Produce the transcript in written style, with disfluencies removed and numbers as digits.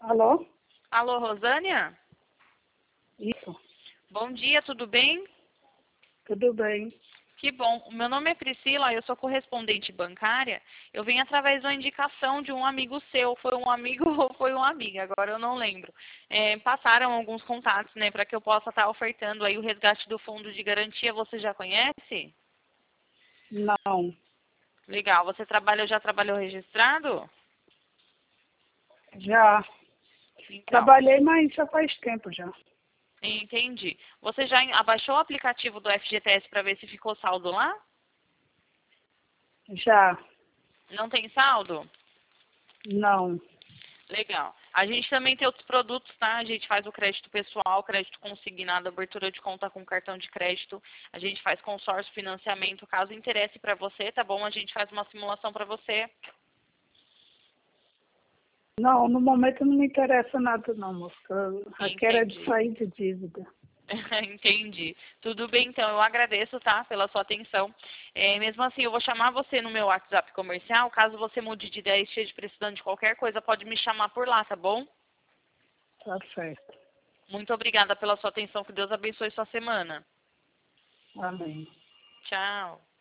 Alô? Alô, Rosânia? Isso, Bom dia, tudo bem? tudo bem. Que bom. O meu nome é Priscila, eu sou correspondente bancária. Eu vim através de uma indicação de um amigo seu. Foi um amigo ou foi uma amiga? Agora eu não lembro. Passaram alguns contatos, né, para que eu possa estar ofertando aí o resgate do fundo de garantia. Você já conhece? Não, Legal. Você já trabalhou registrado? já Então, trabalhei, mas já faz tempo já. entendi. Você já abaixou o aplicativo do FGTS para ver se ficou saldo lá? Já, Não tem saldo? não. Legal. A gente também tem outros produtos, tá? A gente faz o crédito pessoal, crédito consignado, abertura de conta com cartão de crédito. A gente faz consórcio, financiamento. Caso interesse para você, tá bom? A gente faz uma simulação para você. Não, no momento não me interessa nada não, moça. Eu quero é de Entendi. sair de dívida. Entendi. Tudo bem, então. Eu agradeço, tá? Pela sua atenção. Mesmo assim, eu vou chamar você no meu WhatsApp comercial. Caso você mude de ideia e esteja precisando de qualquer coisa, pode me chamar por lá, tá bom? Tá certo. Muito obrigada pela sua atenção. Que Deus abençoe sua semana. Amém. Tchau.